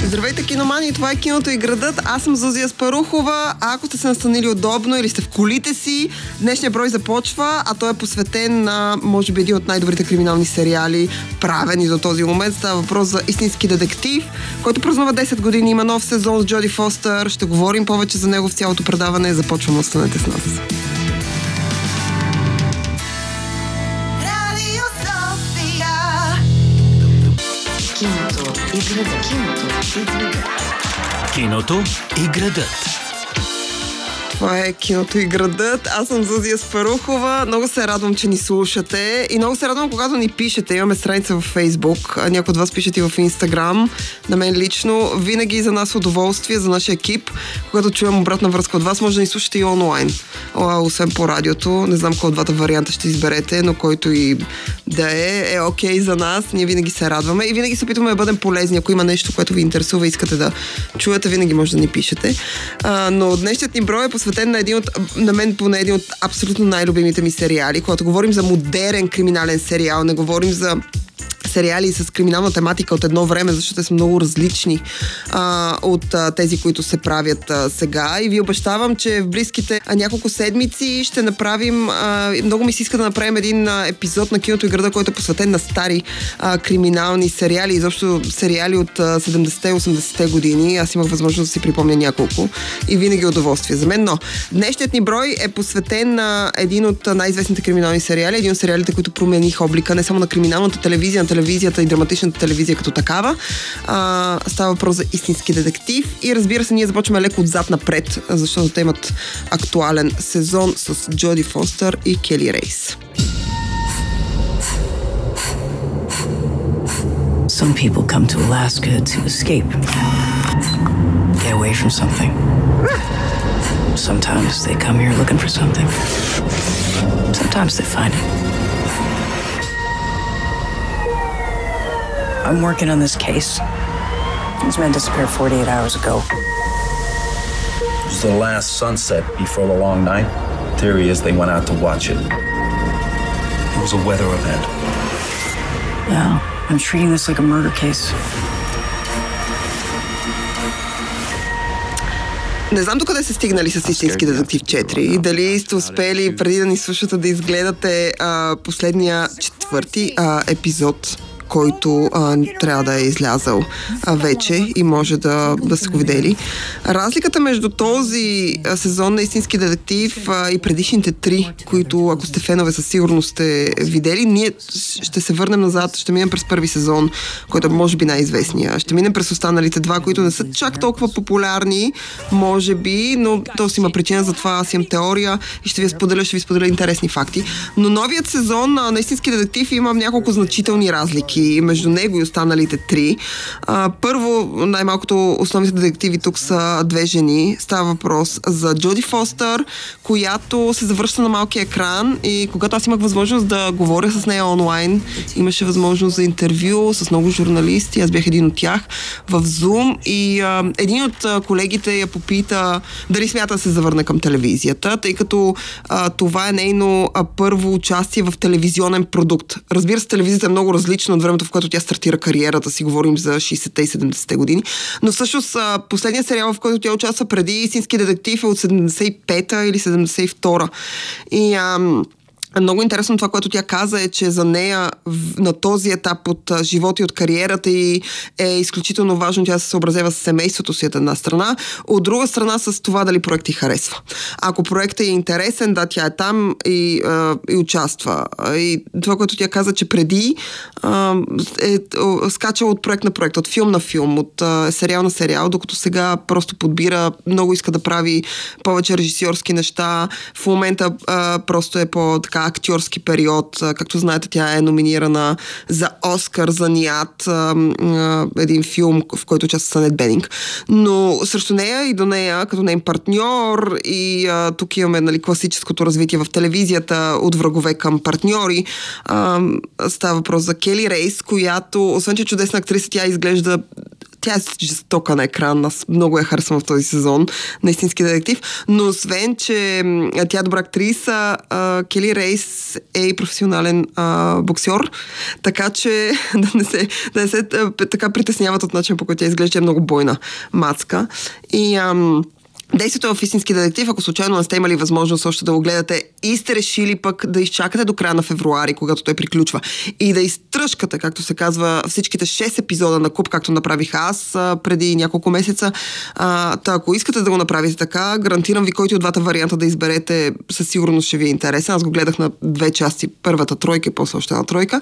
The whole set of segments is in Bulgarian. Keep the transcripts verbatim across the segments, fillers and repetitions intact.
Здравейте, киномани! Това е Киното и градът. Аз съм Зузи Аспарухова. А ако сте се настанили удобно или сте в колите си, днешния брой започва, а той е посветен на, може би, един от най-добрите криминални сериали, правени до този момент. Става въпрос за Истински детектив, който празнува десет години. Има нов сезон с Джоди Фостър. Ще говорим повече за него в цялото предаване. Започваме, останете с нас. Киното и градът. Киното и градът. Киното и градът. Това е Киното и градът. Аз съм Зузи Аспарухова. Много се радвам, че ни слушате. И много се радвам, когато ни пишете. Имаме страница във Фейсбук. Някои от вас пишете и в Инстаграм. На мен лично. Винаги за нас удоволствие, за нашия екип. Когато чуем обратна връзка от вас, може да ни слушате и онлайн. Освен по радиото. Не знам кой от двата варианта ще изберете, но който и да е, е окей за нас. Ние винаги се радваме и винаги се опитваме да бъдем полезни. Ако има нещо, което ви интересува и искате да чуете, винаги може да ни пишете. А, но днешният ни брой е посветен на един от, на мен поне един от абсолютно най-любимите ми сериали. Когато говорим за модерен криминален сериал, не говорим за сериали с криминална тематика от едно време, защото те са много различни а, от а, тези, които се правят а, сега. И ви обещавам, че в близките а, няколко седмици ще направим, а, много ми се иска да направим един а, епизод на Киното и града, който е посветен на стари а, криминални сериали, изобщо сериали от а, седемдесетте и осемдесетте години. Аз имах възможност да си припомня няколко и винаги удоволствие за мен. Но днешният ни брой е посветен на един от най-известните криминални сериали, един от сериалите, които промениха облика не само на криминалната телевизия, на телевизията и драматичната телевизия като такава. А, става въпрос за Истински детектив и разбира се, ние започваме леко отзад напред, защото те имат актуален сезон с Джоди Фостър и Кели Рейс. Some people come to Alaska to escape, get away from something. Sometimes they come here looking for something. Sometimes they find it. I'm working on this case. These men disappeared forty-eight hours ago. It was the last sunset before the long night. Theory is they went out to watch it. It was a weather event. Yeah, I'm treating this like a murder case. Не знам докъде са стигнали с Истински детектив четири. Дали сте успели преди да ни слушате да изгледате а, последния четвърти а, епизод, който а, трябва да е излязъл а, вече и може да, да се го видели. Разликата между този а, сезон на Истински детектив а, и предишните три, които, ако сте фенове, със сигурност сте видели, ние ще се върнем назад, ще минем през първи сезон, който е може би най-известния. Ще минем през останалите два, които не са чак толкова популярни, може би, но то си има причина за това, аз имам теория и ще ви споделя, ще ви споделя интересни факти. Но новият сезон а, на Истински детектив има няколко значителни разлики между него и останалите три. А, първо, най-малкото основните детективи тук са две жени. Става въпрос за Джоди Фостър, която се завръща на малкия екран и когато аз имах възможност да говоря с нея онлайн, имаше възможност за интервю с много журналисти, аз бях един от тях в Zoom и а, един от колегите я попита дали смята да се завърне към телевизията, тъй като а, това е нейно а, първо участие в телевизионен продукт. Разбира се, телевизията е много различна от времето, в което тя стартира кариерата си, говорим за шейсетте и седемдесетте години. Но всъщност последният сериал, в който тя участва преди Истински детектив е от седемдесет и пета или седемдесет и втора. И ам, много интересно това, което тя каза е, че за нея на този етап от живота и от кариерата й е изключително важно тя да се съобразява с семейството си от една страна, от друга страна с това дали проект й харесва. Ако проектът е интересен, да, тя е там и, а, и участва. И това, което тя каза, че преди а, е скачала от проект на проект, от филм на филм, от а, сериал на сериал, докато сега просто подбира, много иска да прави повече режисьорски неща. В момента а, просто е по така актьорски период. Както знаете, тя е номинирана за Оскар за Ниад, един филм, в който участва с Анет Бенинг. Но срещу нея и до нея, като нейн партньор, и а, тук имаме, нали, класическото развитие в телевизията от врагове към партньори. А, става въпрос за Кели Рейс, която, освен че чудесна актриса, тя изглежда тя е жестока на екран. Аз много я харесвам в този сезон на Истински детектив. Но освен, че тя е добра актриса, Кели Рейс е и професионален а, боксер, така че да не се, да не се така притесняват от начин, по който тя изглежда, е много бойна мацка. И ам, действието в Истински детектив, ако случайно не сте имали възможност още да го гледате и сте решили пък да изчакате до края на февруари, когато той приключва, и да изтръжкате, както се казва, всичките шест епизода на куп, както направих аз а, преди няколко месеца. А, та, ако искате да го направите така, гарантирам ви, който от двата варианта да изберете, със сигурност ще ви е интересен. Аз го гледах на две части, първата тройка и после още една тройка.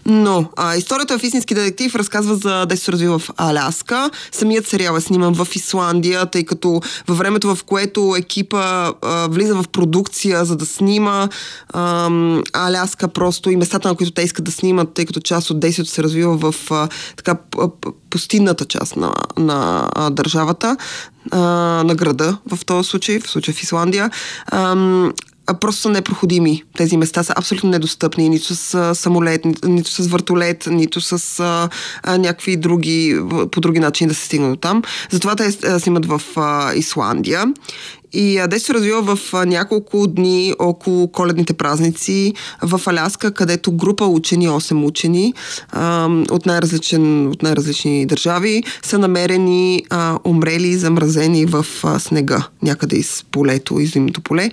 Но а, историята в Истински детектив разказва за да се развива в Аляска. Самият сериал е сниман в Исландия, тъй като във времето, в което екипа а, влиза в продукция, за да снима а, Аляска просто и местата, на които те искат да снимат, тъй като част от действието се развива в а, така пустинната част на, на а, държавата, а, на града в този случай, в случай в Исландия. А, просто са непроходими. Тези места са абсолютно недостъпни, нито с самолет, нито, нито с въртолет, нито с а, а, някакви други, по други начини да се стигнат до там. Затова те а, снимат в а, Исландия. И а, се развива в а, няколко дни около коледните празници в Аляска, където група учени, осем учени а, от, най-различен, от най-различни държави са намерени а, умрели, замразени в а, снега, някъде из полето, из зимното поле.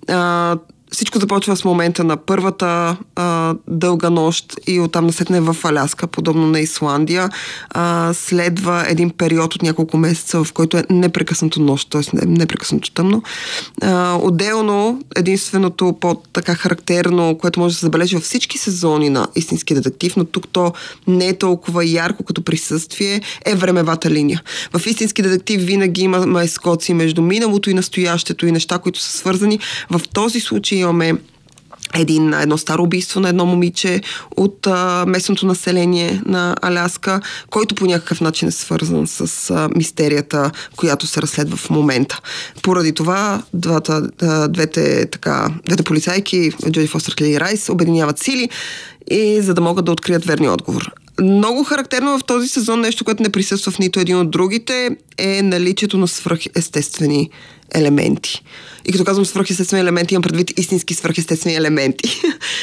А, Всичко започва с момента на първата а, дълга нощ и оттам насетне в Аляска, подобно на Исландия. А, следва един период от няколко месеца, в който е непрекъснато нощ, т.е. непрекъснато тъмно. А, отделно, единственото по-така характерно, което може да се забележи във всички сезони на Истински детектив, но тук то не е толкова ярко като присъствие, е времевата линия. В Истински детектив винаги има майскоци между миналото и настоящето и неща, които са свързани. В този случай имаме един, едно старо убийство на едно момиче от а, местното население на Аляска, който по някакъв начин е свързан с а, мистерията, която се разследва в момента. Поради това двата, а, двете, така, двете полицайки, Джоди Фостер, Кели Рейс, обединяват сили и за да могат да открият верния отговор. Много характерно в този сезон, нещо, което не присъства в нито един от другите, е наличието на свръхестествени елементи. И като казвам свръхестествени елементи, имам предвид истински свръхестествени елементи.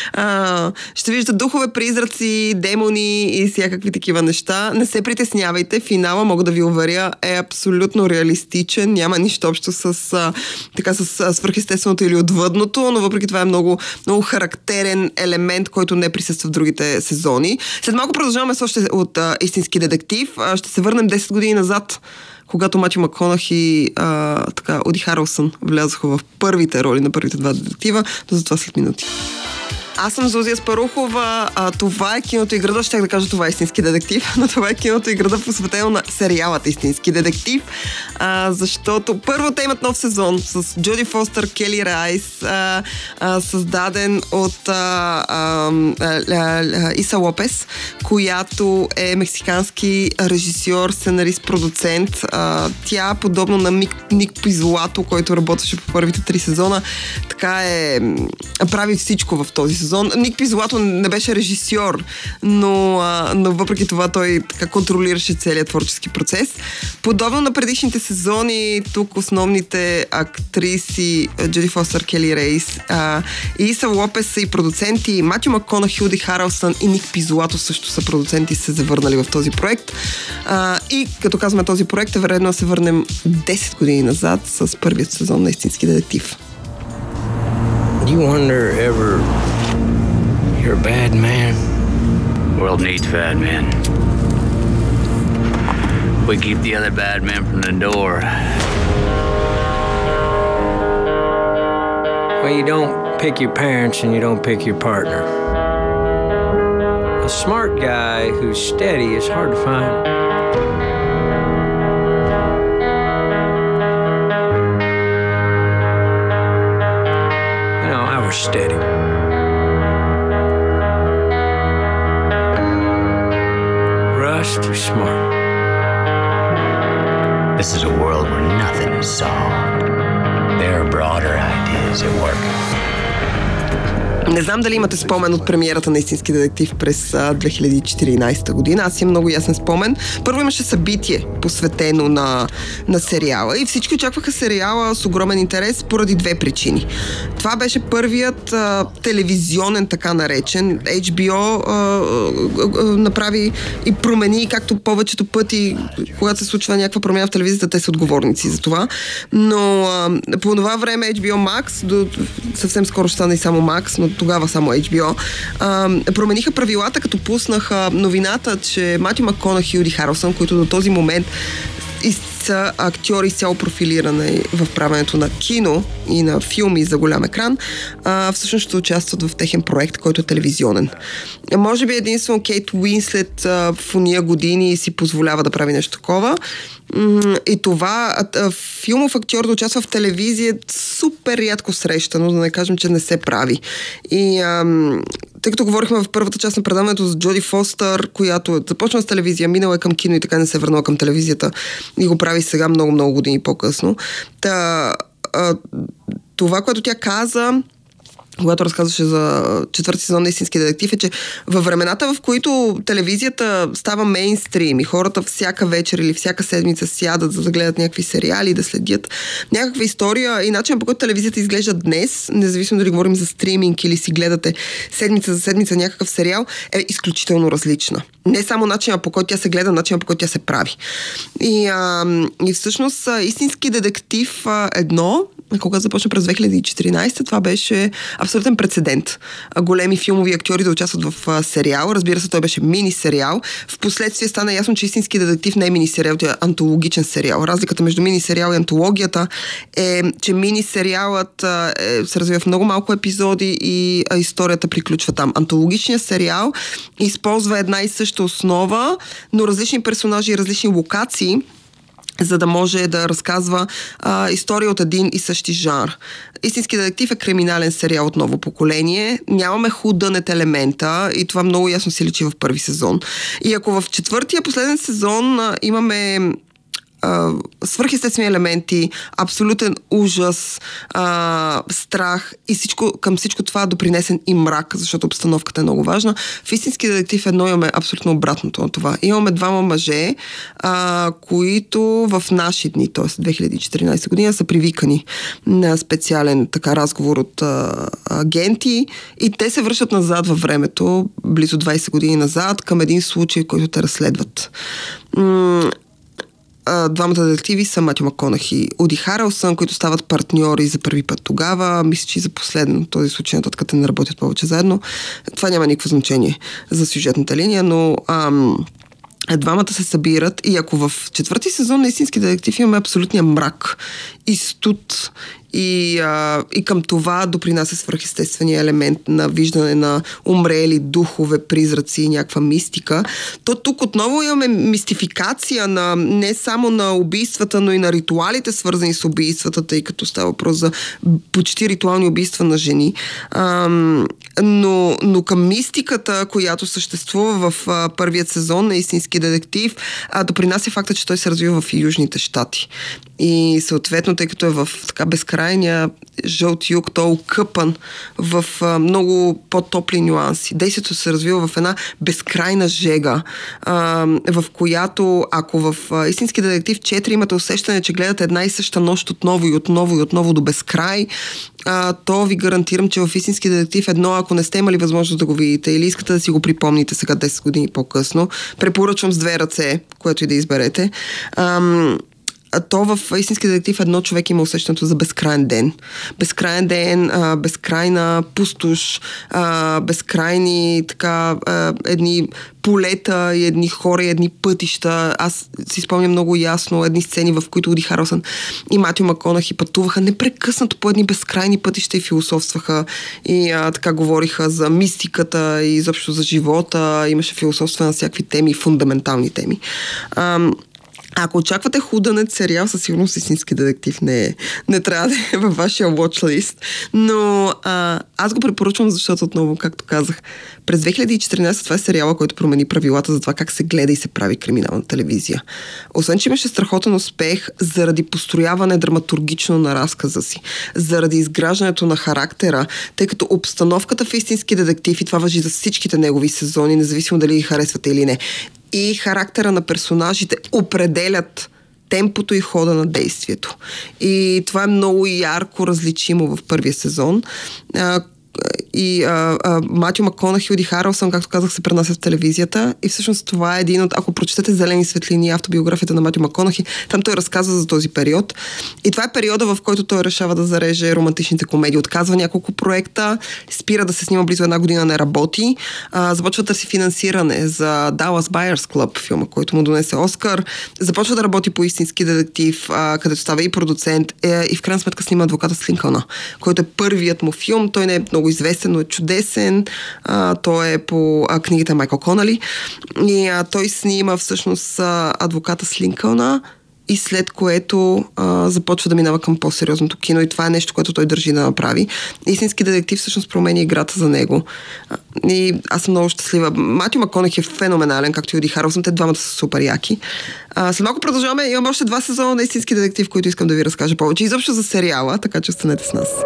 А, ще виждат духове, призраци, демони и всякакви такива неща. Не се притеснявайте, финала, мога да ви уверя, е абсолютно реалистичен, няма нищо общо с, а, така, с свръхестественото или отвъдното, но въпреки това е много, много характерен елемент, който не присъства в другите сезони. След малко продължаваме с още от а, Истински детектив. А, ще се върнем десет години назад, когато Матю Макконахи и а, така, Уди Харелсън влязоха в първите роли на първите два детектива, но за това след минути. Аз съм Зузия Спарухова, а, това е Киното и града, щях да кажа това е Истински детектив, но това е Киното и града, посветено на сериалът Истински детектив, а, защото първо те имат нов сезон с Джоди Фостер, Кели Рейс, а, а, създаден от а, а, а, Иса Лопес, която е мексикански режисьор, сценарист, продуцент. А, тя, подобно на Мик, Ник Пизолато, който работеше по първите три сезона, така е, прави всичко в този сезон. Ник Пизолато не беше режисьор, но, а, но въпреки това той така контролираше целият творчески процес. Подобно на предишните сезони, тук основните актриси Джоди Фостер, Кели Рейс а, и Иса Лопес са и продуценти. Матю Макконахи, Уди Харелсън и Ник Пизолато също са продуценти и се завърнали в този проект. А, и като казваме този проект, е вероятно да се върнем десет години назад с първият сезон на Истински детектив. Do you wonder ever you're a bad man? World needs bad men. We keep the other bad men from the door. Well, you don't pick your parents and you don't pick your partner. A smart guy who's steady is hard to find. You know, I was steady. Russ too smart. This is a world where nothing is solved. There are broader ideas at work. Не знам дали имате спомен от премиерата на Истински детектив през две хиляди и четиринадесета година. Аз имам много ясен спомен. Първо имаше събитие, посветено на, на сериала и всички очакваха сериала с огромен интерес поради две причини. Това беше първият а, телевизионен, така наречен. Ейч Би О а, а, а, направи и промени, както повечето пъти, когато се случва някаква промяна в телевизията, те са отговорници за това. Но а, по това време Ейч Би О Max, до съвсем скоро ще стане и само Max, но тогава само Ейч Би О, а, промениха правилата, като пуснаха новината, че Матю Макконахи и Уди Харелсън, които до този момент са актьори изцяло профилирани в правенето на кино и на филми за голям екран, а, всъщност ще участват в техен проект, който е телевизионен. Може би единствено Кейт Уинслет а, в уния години си позволява да прави нещо такова. И това, а, филмов актьор да участва в телевизия е супер рядко срещано, да не кажем, че не се прави. И а, тъй като говорихме в първата част на предаването за Джоди Фостър, която започна с телевизия, минала е към кино и така не се върнала към телевизията и го прави сега много-много години по-късно. Та, а, това, което тя каза, когато разказваше за четвърти сезон на Истински детектив, е, че във времената, в които телевизията става мейнстрим и хората всяка вечер или всяка седмица сядат, за да гледат някакви сериали, да следят някаква история и начин, по който телевизията изглежда днес, независимо дали говорим за стриминг или си гледате седмица за седмица някакъв сериал, е изключително различна. Не само начинът, по който тя се гледа, начинът, по който тя се прави. И, а, и всъщност Истински детектив едно, когато започна през две хиляди и четиринадесета, това беше абсолютен прецедент. Големи филмови актьори да участват в сериал. Разбира се, той беше мини-сериал. Впоследствие стана ясно, че Истински детектив не е мини-сериал, това е антологичен сериал. Разликата между мини-сериал и антологията е, че мини-сериалът е, се развива в много малко епизоди и а, историята приключва там. Антологичният сериал използва една и съща основа, но различни персонажи и различни локации, за да може да разказва а, история от един и същи жанр. Истински детектив е криминален сериал от ново поколение. Нямаме худънет елемента и това много ясно се личи в първи сезон. И ако в четвъртия последен сезон а, имаме Uh, свръхестествени елементи, абсолютен ужас, uh, страх и всичко, към всичко това допринесен и мрак, защото обстановката е много важна. В Истински детектив едно имаме абсолютно обратното на това. Имаме двама мъже, uh, които в наши дни, т.е. две хиляди и четиринадесета година, са привикани на специален така разговор от uh, агенти и те се връщат назад във времето, близо двадесет години назад, към един случай, който те разследват. Mm, Двамата детективи са Матю Макконахи и Уди Харелсън, които стават партньори за първи път тогава. Мисля, че и за последно този случай, нататък те не работят повече заедно. Това няма никакво значение за сюжетната линия, но ам, двамата се събират и ако в четвърти сезон на Истински детектив имаме абсолютния мрак и студ и, а, и към това допринася свръхестествения елемент на виждане на умрели духове, призраци и някаква мистика, то тук отново имаме мистификация на, не само на убийствата, но и на ритуалите, свързани с убийствата, тъй като става въпрос за почти ритуални убийства на жени. А, но, но към мистиката, която съществува в а, първият сезон на Истински детектив, а, допринася факта, че той се развива в Южните щати. И съответно, тъй като е в така безкрайния жълт юг, той е окъпан в а, много по-топли нюанси. Действието се развива в една безкрайна жега, а, в която, ако в а, Истински детектив четири имате усещане, че гледате една и съща нощ отново и отново и отново до безкрай, а, то ви гарантирам, че в Истински детектив едно, ако не сте имали възможност да го видите или искате да си го припомните сега десет години по-късно, препоръчвам с две ръце, което и да изберете. Ам, то в Истински детектив едно човек има усещането за безкрайен ден. Безкрайен ден, а, безкрайна пустош, а, безкрайни така а, едни полета и едни хора и едни пътища. Аз си спомням много ясно едни сцени, в които Уди Харелсън и Матю Макконахи пътуваха непрекъснато по едни безкрайни пътища и философстваха и а, така говориха за мистиката и изобщо за живота. Имаше философства на всякакви теми, фундаментални теми. А, Ако очаквате худанец сериал, със сигурност истински детектив не е. Не трябва да е във вашия watchlist. Но а, аз го препоръчвам, защото отново, както казах, през две хиляди и четиринадесета това е сериала, който промени правилата за това как се гледа и се прави криминална телевизия. Освен, че имаше страхотен успех заради построяване драматургично на разказа си, заради изграждането на характера, тъй като обстановката в истински детектив, и това важи за всичките негови сезони, независимо дали ги харесвате или не, и характера на персонажите определят темпото и хода на действието. И това е много ярко различимо в първия сезон. И а, а, Матю Макконахи и Уди Харелсън, както казах, се пренася в телевизията и всъщност това е един от, ако прочетете Зелени светлини, автобиографията на Матю Макконахи, там той разказва за този период. И това е периода, в който той решава да зареже романтичните комедии. Отказва няколко проекта, спира да се снима близо една година, не работи, а, започва да търси финансиране за Dallas Buyers Club, филма, който му донесе Оскар, започва да работи по истински детектив, а, където става и продуцент, е, и в крайна сметка снима Адвоката с Линкълна, който е първият му филм. Той не е много известен, но е чудесен. А, той е по а, книгата Майкъл Конали. И а, той снима всъщност а, Адвоката с Линкълна и след което а, започва да минава към по-сериозното кино и това е нещо, което той държи да направи. Истински детектив всъщност промени играта за него. А, и аз съм много щастлива. Матю Макконахи е феноменален, както и Уди Харелсън. Те двамата са супер яки. А, след малко продължаваме. Имам още два сезона на Истински детектив, които искам да ви разкажа повече. Изобщо за сериала, така че останете с нас.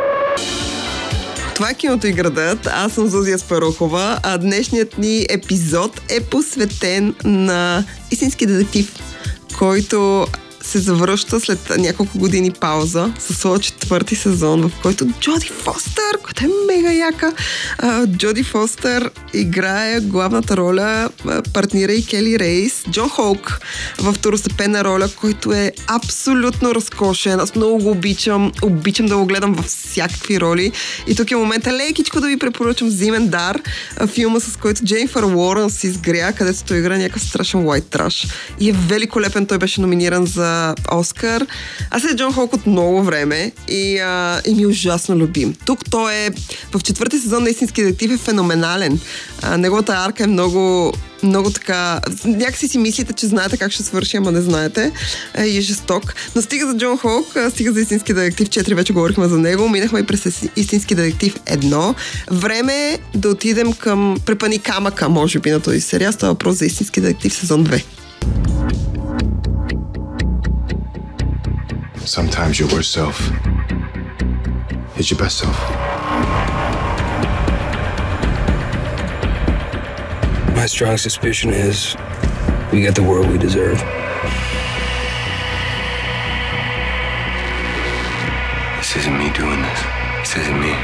Това е Киното и градът. Аз съм Зузия Спарухова, а днешният ни епизод е посветен на истински детектив, който се завръща след няколко години пауза със своя четвърти сезон, в който Джоди Фостър, която е мега яка, Джоди Фостър играе главната роля, партнира и Кели Рейс, Джон Хоук в второстепенна роля, който е абсолютно разкошен. Аз много го обичам, обичам да го гледам във всякакви роли. И тук е момента лекичко да ви препоръчам Зимен дар, филма, с който Дженнифър Лоуренс изгря, където той игра някакъв страшен white trash. И е великолепен, той беше номиниран за Оскар. Аз е Джон Хоук от много време и, а, и ми е ужасно любим. Тук той е в четвърти сезон на Истински детектив е феноменален. А, неговата арка е много, много така... Някакси си мислите, че знаете как ще свърши, ама не знаете. А, и е жесток. Но стига за Джон Хоук, стига за Истински детектив четири, вече говорихме за него. Минахме и през Истински детектив едно. Време е да отидем към препани камъка, може би, на този сериал. Става въпрос за Истински детектив сезон две. Sometimes your worst self is your best self. My strong suspicion is we get the world we deserve. This isn't me doing this. This isn't me.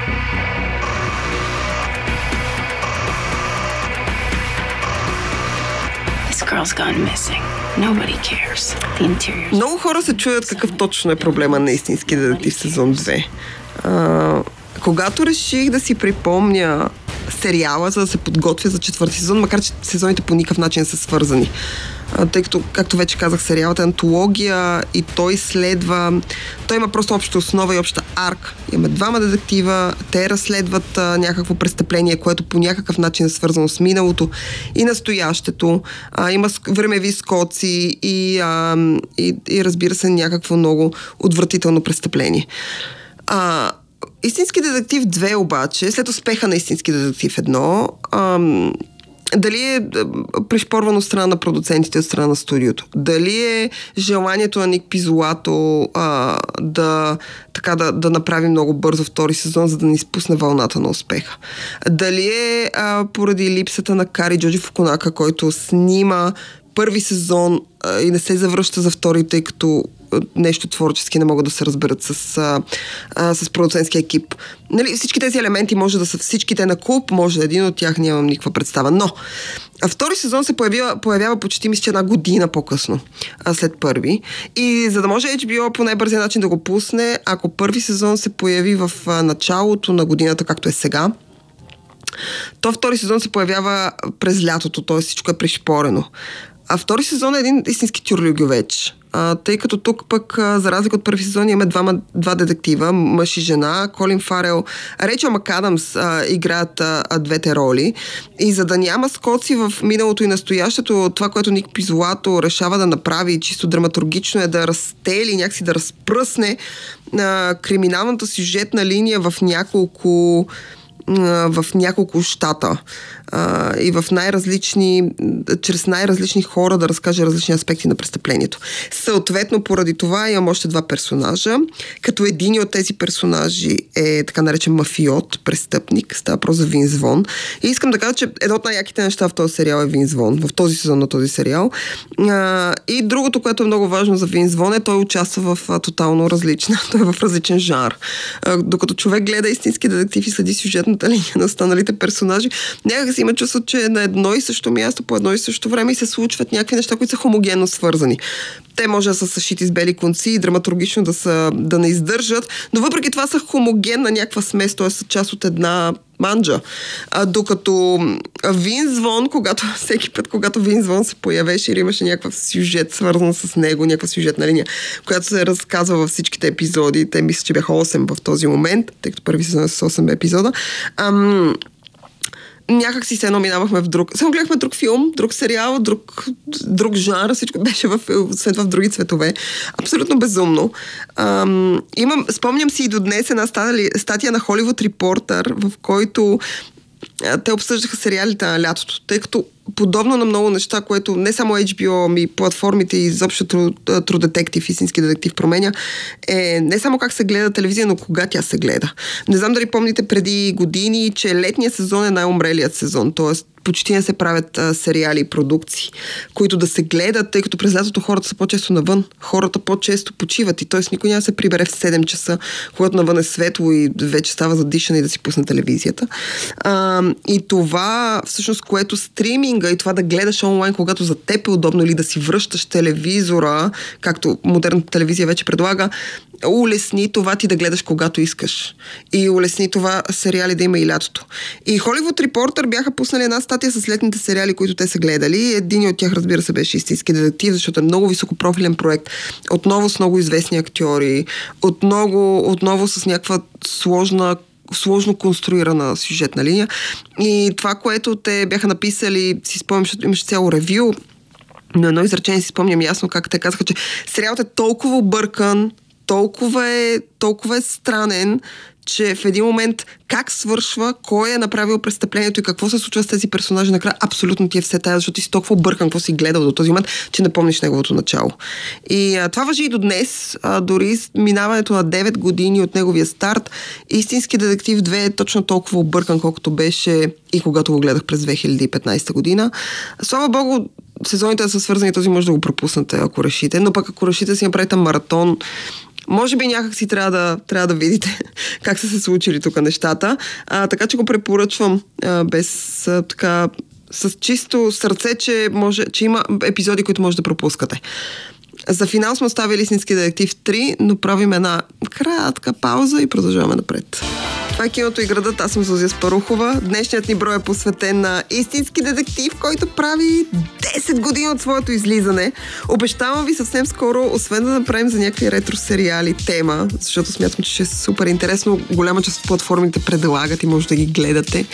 This girl's gone missing. Nobody cares. The interior. Много хора се чуят какъв точно е проблема на Истински детектив сезон две. А, когато реших да си припомня сериала, за да се подготвя за четвърти сезон, макар че сезоните по никакъв начин са свързани. А, тъй като, както вече казах, сериалът е антология и той следва... Той има просто обща основа и обща арка. Има двама детектива, те разследват а, някакво престъпление, което по някакъв начин е свързано с миналото и настоящето. А, има времеви скоци и, а, и, и разбира се някакво много отвратително престъпление. А, Истински детектив две обаче, след успеха на Истински детектив едно, ам, дали е пришпорвано от страна на продуцентите, от страна на студиото, дали е желанието на Ник Пизолато а, да, така, да, да направи много бързо втори сезон, за да не изпусне вълната на успеха. Дали е а, поради липсата на Кари Джоджи Фукунака, който снима първи сезон а, и не се завръща за втори, тъй като нещо творчески не могат да се разберат с, а, а, с продуцентския екип. Нали, всички тези елементи може да са всичките на куп, може да един от тях, нямам никаква представа. Но а втори сезон се появява, появява почти мисля една година по-късно, а, след първи. И за да може Ейч Би О по най-бързия начин да го пусне, ако първи сезон се появи в а, началото на годината, както е сега, то втори сезон се появява през лятото, т.е. всичко е пришпорено. А втори сезон е един истински тюрлюгювеч. А, тъй като тук пък, а, за разлика от първи сезон, имаме два, два детектива, мъж и жена. Колин Фарел, Рейчел МакАдамс а, играят а, а, двете роли. И за да няма скоци в миналото и настоящето, това, което Ник Пизолато решава да направи чисто драматургично, е да разтели, някакси да разпръсне а, криминалната сюжетна линия в няколко в няколко щата а, и в най-различни, чрез най-различни хора да разкаже различни аспекти на престъплението. Съответно, поради това имам още два персонажа, като един от тези персонажи е така наречен мафиот, престъпник, става просто за Винс Вон. И искам да кажа, че едно от най-яките неща в този сериал е Винс Вон, в този сезон на този сериал. А, и другото, което е много важно за Винс Вон, е той участва в а, тотално различна, той е в различен жанр. А, докато човек гледа истински детектив и следи сюжетната линия на останалите персонажи, някак си има чувство, че е на едно и също място, по едно и също време и се случват някакви неща, които са хомогенно свързани. Те може да са съшити с бели конци и драматургично да, са, да не издържат, но въпреки това са хомогенна някаква смес, т.е. са част от една манджа. А, докато Винс Вон, когато всеки път, когато Винс Вон се появеше или имаше някакъв сюжет свързан с него, някаква сюжетна линия, която се разказва във всичките епизоди, те мисля, че бяха осем в този момент, тъй като първи сезон е с осем епизода, ам, някак си се едно минавахме в друг. Само гледахме друг филм, друг сериал, друг, друг жанр, всичко беше в, след в други цветове. Абсолютно безумно. Ам, имам, спомням си и до днес една статия на Hollywood Reporter, в който а, те обсъждаха сериалите на лятото, тъй като подобно на много неща, което не само Ейч Би О, ми платформите и изобщо True Detective, истински детектив променя, е не само как се гледа телевизия, но кога тя се гледа. Не знам дали помните преди години, че летният сезон е най-умрелият сезон, т.е. почти не се правят а, сериали и продукции, които да се гледат, тъй като през лятото хората са по-често навън. Хората по-често почиват и т.е. никой няма да се прибере в седем часа, когато навън е светло и вече става задишане и да си пусне телевизията. А, и това, всъщност, което стриминга и това да гледаш онлайн, когато за теб е удобно или да си връщаш телевизора, както модерната телевизия вече предлага, улесни това ти да гледаш когато искаш. И улесни това сериали да има и лятото. И Hollywood Reporter бяха пуснали една статия с летните сериали, които те са гледали. Един от тях, разбира се, беше истински детектив, защото е много високопрофилен проект. Отново с много известни актьори. Отново, отново с някаква сложна сложно конструирана сюжетна линия. И това, което те бяха написали, си спомням, защото имаше цяло ревю, но едно изречение си спомням ясно как те казаха, че сериалът е толкова объркан, толкова е, толкова е странен, че в един момент как свършва, кой е направил престъплението и какво се случва с тези персонажи накрая, абсолютно ти е все тая, защото ти си толкова объркан, какво си гледал до този момент, че не помниш неговото начало. И а, това важи и до днес, а, дори минаването на девет години от неговия старт, истински детектив две е точно толкова объркан, колкото беше и когато го гледах през две хиляди и петнайсета година. Слава Богу, сезоните са свързани, този може да го пропуснете, ако решите, но пък ако решите си направите маратон, може би някак си трябва да, трябва да видите как са се случили тук нещата. А, така че го препоръчвам а, без а, така, с чисто сърце, че, може, че има епизоди, които може да пропускате. За финал сме оставили истински детектив три, но правим една кратка пауза и продължаваме напред. Това е Киното и градът, аз съм Зузия Спарухова. Днешният ни брой е посветен на истински детектив, който прави десет години от своето излизане. Обещавам ви съвсем скоро, освен да направим за някакви ретро сериали тема, защото смятам, че ще е супер интересно. Голяма част от платформите предлагат и може да ги гледате.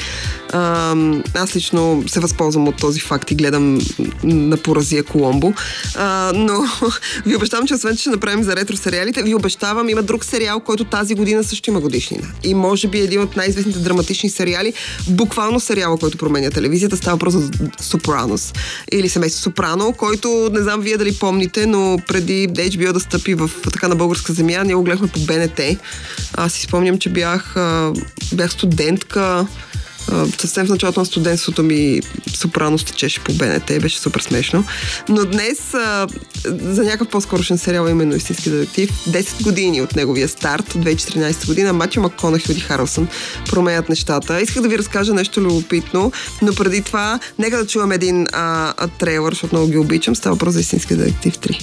А, аз лично се възползвам от този факт и гледам на поразия Коломбо. А, но ви обещавам, че освен, че ще направим за ретро сериалите, ви обещавам, има друг сериал, който тази година също има годишнина. И може би един от най-известните драматични сериали, буквално сериала, който променя телевизията, става просто за Сопранос. Или семейство Сопрано, който не знам вие дали помните, но преди Ейч Би О да стъпи в така на българска земя, ние го гледахме по Б Н Т. Аз си спомням, че бях, бях студентка. Съвсем в началото на студентството ми Сопранос течеше по Б Н Т, беше супер смешно. Но днес а, за някакъв по-скорошен сериал, именно истински детектив, десет години от неговия старт, от две хиляди и четиринайсета година, Матю МакКонахи и Вуди Харелсън променят нещата. Исках да ви разкажа нещо любопитно, но преди това нека да чувам един а, а, трейлър, защото много ги обичам. Става въпрос за истински детектив три.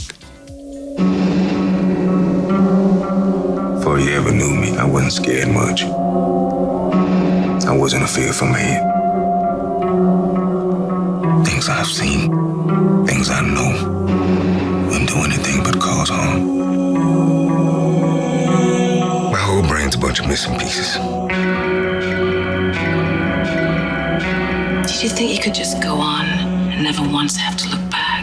Before you ever knew me, I wasn't scared much. I wasn't a fearful man. Then things I've seen, things I know, wouldn't do anything but cause harm. My whole brain's a bunch of missing pieces. Did you think you could just go on and never once have to look back?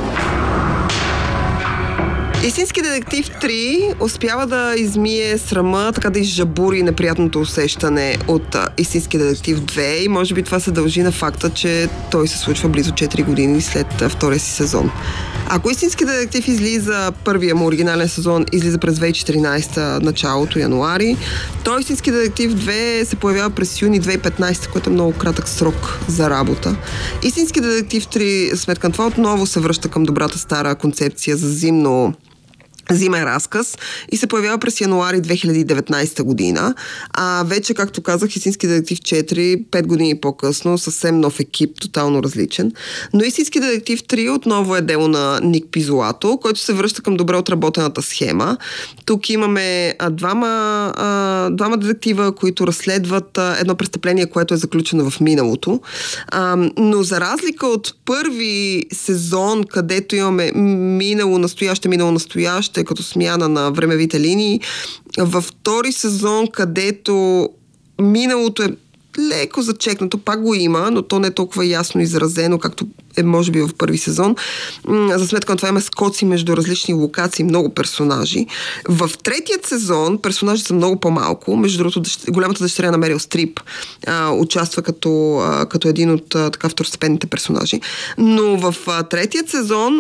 Истински детектив три успява да измие срама, така да изжабури неприятното усещане от а, Истински детектив две и може би това се дължи на факта, че той се случва близо четири години след а, втория си сезон. Ако Истински детектив излиза, първия му оригинален сезон излиза през две хиляди и четиринадесета, началото януари, то Истински детектив две се появява през юни две хиляди и петнадесета, което е много кратък срок за работа. Истински детектив три, сметка на това, отново се връща към добрата стара концепция за зимно зимен разказ и се появява през януари две хиляди и деветнадесета година. А вече, както казах, Истински детектив четири, пет години по-късно, съвсем нов екип, тотално различен. Но Истински детектив три отново е дело на Ник Пизолато, който се връща към добре отработената схема. Тук имаме а, двама, а, двама детектива, които разследват а, едно престъпление, което е заключено в миналото. А, но за разлика от първи сезон, където имаме минало, настояще, минало, настояще, като смяна на времевите линии, във втори сезон, където миналото е леко зачекнато, пак го има, но то не е толкова ясно изразено, както е може би в първи сезон. За сметка на това има скоци между различни локации, много персонажи. В третият сезон персонажи са много по-малко. Между другото, дъщ... голямата дъщеря на Мерил Стрип а, участва като, а, като един от а, така второстепенните персонажи. Но в а, третият сезон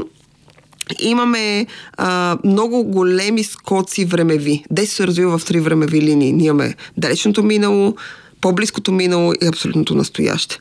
имаме а, много големи скоци времеви. Действието се развива в три времеви линии. Ние имаме далечното минало, по-близкото минало и абсолютното настояще.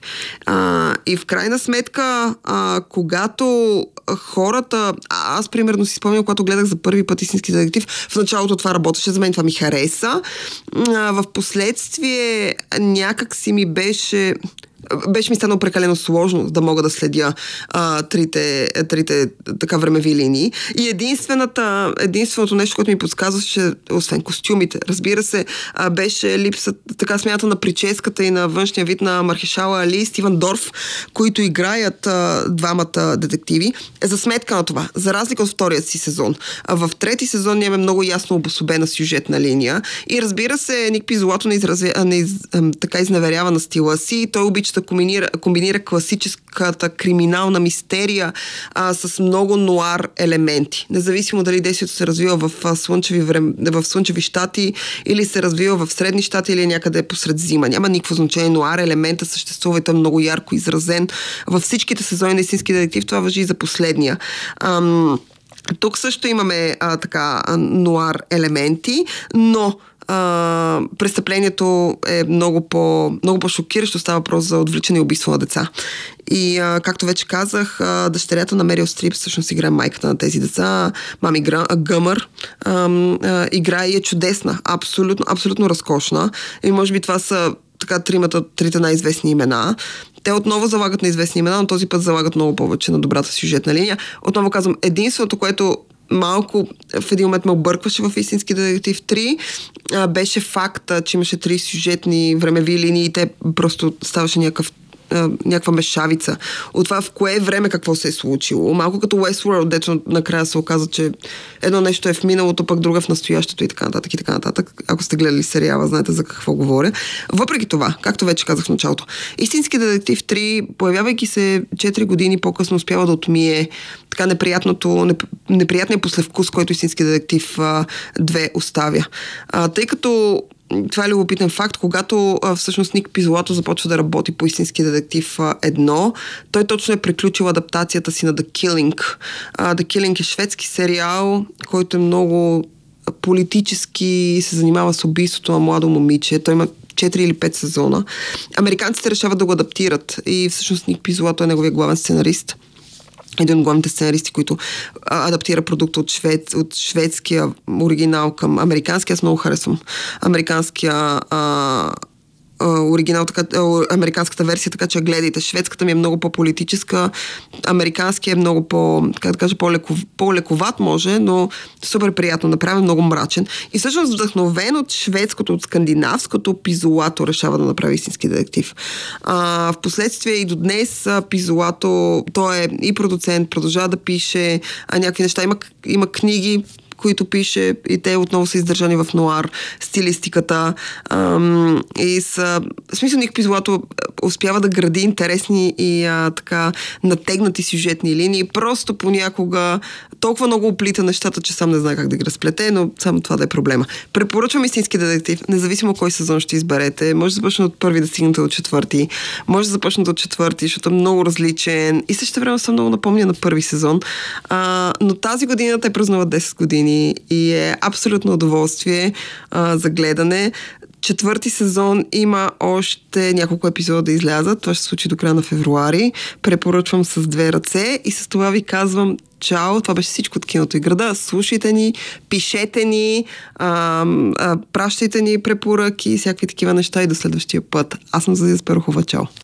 А, и в крайна сметка, а, когато хората... А, аз, примерно, си спомням, когато гледах за първи път Истински детектив, в началото това работеше, за мен това ми хареса. А, в последствие някак си ми беше... Беше ми станало прекалено сложно да мога да следя а, трите, трите така времеви линии. И единствената, единственото нещо, което ми подсказваше, освен костюмите, разбира се, а, беше липса, така смята, на прическата и на външния вид на Мархешала Али и Стивън Дорф, които играят а, двамата детективи. За сметка на това, за разлика от втория си сезон, а в трети сезон имаме много ясно обособена сюжетна линия и разбира се, Ник Пизолато не, изрази, не из, така изневерява на стила си и той обича да комбинира, комбинира класическата криминална мистерия а, с много нуар елементи. Независимо дали действието се развива в, а, слънчеви, врем... в слънчеви щати или се развива в средни щати или някъде посред зима. Няма никакво значение. Нуар елемента съществува и той е много ярко изразен във всичките сезони на Истински детектив. Това важи и за последния. Ам... Тук също имаме а, така нуар елементи, но а, престъплението е много, по, много по-шокиращо. Става въпрос за отвличане и убийство на деца. И, а, както вече казах, а, дъщерята на Мерил Стрип всъщност играе майката на тези деца. Мами Гра, а, Гъмър а, а, играе и е чудесна. Абсолютно, абсолютно разкошна. И може би това са така тримата, трите най-известни имена. Те отново залагат на известни имена, но този път залагат много повече на добрата сюжетна линия. Отново казвам, единственото, което малко в един момент ме объркваше в Истински детектив три, беше факта, че имаше три сюжетни времеви линии и те просто ставаше някакъв някаква мешавица от това в кое време какво се е случило. Малко като Westworld, дето накрая се оказа, че едно нещо е в миналото, пък друго е в настоящето и така нататък и така нататък. Ако сте гледали сериала, знаете за какво говоря. Въпреки това, както вече казах в началото, Истински детектив три, появявайки се четири години по-късно, успява да отмие така неприятното, неприятния послевкус, който Истински детектив две оставя. А, тъй като това е любопитен факт, когато а, всъщност Ник Пизолато започва да работи по Истински детектив едно, той точно е приключил адаптацията си на The Killing. А, The Killing е шведски сериал, който е много политически, се занимава с убийството на младо момиче. Той има четири или пет сезона. Американците решават да го адаптират и всъщност Ник Пизолато е неговия главен сценарист. Един от главните сценаристи, които а, адаптира продукта от, швед, от шведския оригинал към американския. Аз много харесвам американския а, оригинал, така, американската версия, така че гледайте. Шведската ми е много по-политическа, американския е много по, как да кажа, по-леков, по-лековат може, но супер приятно направен, много мрачен. И всъщност вдъхновен от шведското, от скандинавското, Пизолато решава да направи истински детектив. А, впоследствие и до днес Пизолато, той е и продуцент, продължава да пише а, някакви неща. Има, има книги, които пише, и те отново са издържани в нуар стилистиката. Ам, и са, в смисъл, Ник Пизолато успява да гради интересни и а, така натегнати сюжетни линии. Просто понякога толкова много оплита нещата, че сам не знае как да ги разплете, но само това да е проблема. Препоръчвам истински детектив, независимо кой сезон ще изберете. Може да започнете от първи да стигнете от четвърти. Може да започнете от четвърти, защото е много различен и също време съм много напомня на първи сезон. А, но тази година те празнуват десет години и е абсолютно удоволствие а, за гледане. Четвърти сезон има още няколко епизода да излязат. Това ще се случи до края на февруари. Препоръчвам с две ръце и с това ви казвам чао. Това беше всичко от Киното и града. Слушайте ни, пишете ни, а, а, пращайте ни препоръки, всякакви такива неща и до следващия път. Аз съм Зазия Сперохова. Чао!